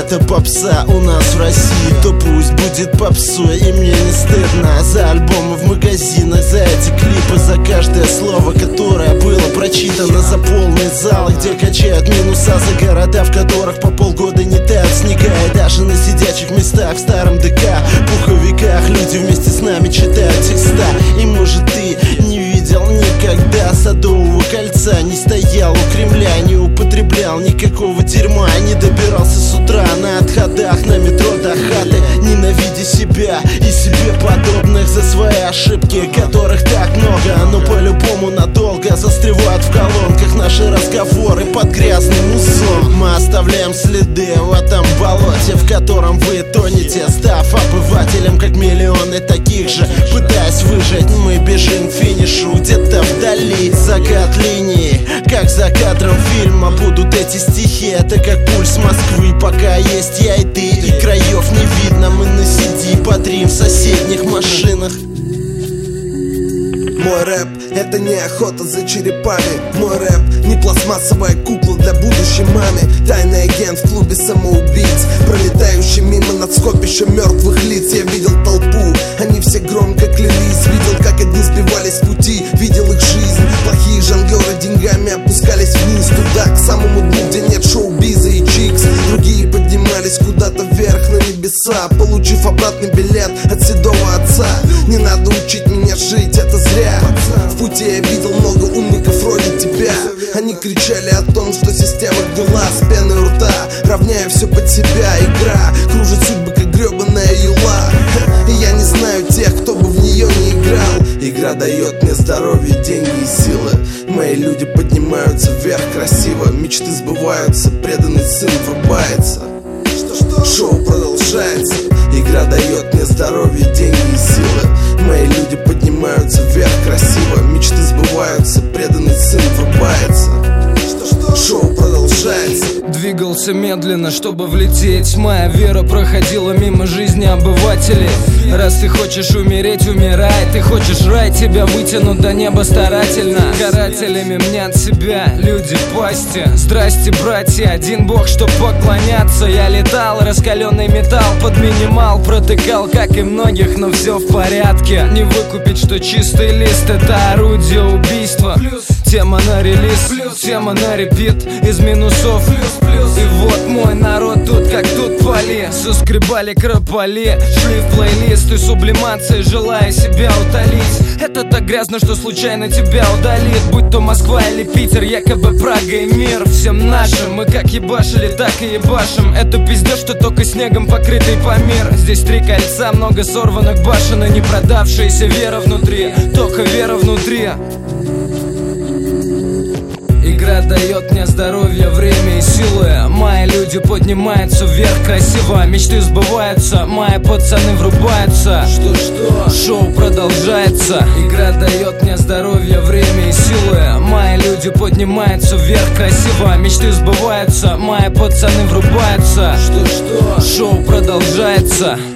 это попса у нас в России, то пусть будет попсой. И мне не стыдно за альбомы в магазинах, за эти клипы, за каждое слово, которое было прочитано, за полные залы, где качают минуса, за города, в которых по полгода не тают снега. И даже на сидячих местах в старом ДК, пуховиках люди вместе с нами читают текста. И может ты не видел никогда Садового кольца, не стоял у Кремля, не употреблял никакого дерьма, не добирался с утра на отходах на метро до хаты, ненавидя себя и себе подобных за свои ошибки, которых так много, но по-любому надолго застревают в колонках наши разговоры под грязным мусором. Мы оставляем следы в этом болоте, в котором вы тонете, став обывателем, как миллионы таких же. Пытаясь выжить, мы бежим к финишу где-то вдали. Закат линии, как за кадром фильма, будут эти стихи. Это как пульс Москвы, пока есть я и ты, и краев не видно. Мы на CD бодрим в соседних машинах. Мой рэп — это не охота за черепами. Мой рэп — не пластмассовая кукла для будущей мамы. Тайный агент в клубе самоубийц, пролетающий мимо над скопищем мертвых лиц. Я видел толпу, они все громко клялись. Видел, как одни сбивались с пути, видел их жизнь. Плохие жонглеры деньгами опускались вниз, туда, к самому дну, где нет шоу-биза и чикс. Другие поднимались куда-то вверх на небеса, получив обратный билет от седого отца. Не надо учить меня жить, это зря. В пути я видел много умников вроде тебя. Они кричали о том, что система гнила с пеной у рта, равняя все под себя. Игра кружит судьбы, как гребаная юла. И я не знаю тех, кто бы в нее не играл. Игра дает мне здоровье, деньги и силы. Мои люди поднимаются вверх красиво, мечты сбываются, преданный сын врубается. Шоу продолжается. Игра дает мне здоровье, деньги и силы. Мои люди поднимаются вверх красиво, мечты сбываются, преданный сын врубается. Шоу продолжается. Двигался медленно, чтобы влететь. Моя вера проходила мимо жизни обывателей. Раз ты хочешь умереть, умирай. Ты хочешь рай, тебя вытянут до неба старательно. Карателями мнят себя люди пасти. Здрасте, братья, один бог, чтоб поклоняться. Я летал, раскаленный металл под минимал протыкал, как и многих, но все в порядке. Не выкупить, что чистый лист — это орудие убийства. Тема на релиз, тема на репит, из минусов плюс. И вот мой народ тут, как тут поли. Соскребали крополи, шли в плейлист и сублимации, желая себя утолить. Это так грязно, что случайно тебя удалит. Будь то Москва или Питер, якобы Прага и мир. Всем нашим, мы как ебашили, так и ебашим. Это пиздец, что только снегом покрытый Памир. Здесь 3 кольца, много сорванных башен и не продавшаяся вера внутри, только вера внутри. Игра дает мне здоровье, время и силы. Мои люди поднимаются вверх красиво, мечты сбываются, мои пацаны врубаются. Что? Шоу продолжается. Игра дает мне здоровье, время и силы. Мои люди поднимаются вверх красиво, мечты сбываются, мои пацаны врубаются. Что? Шоу продолжается.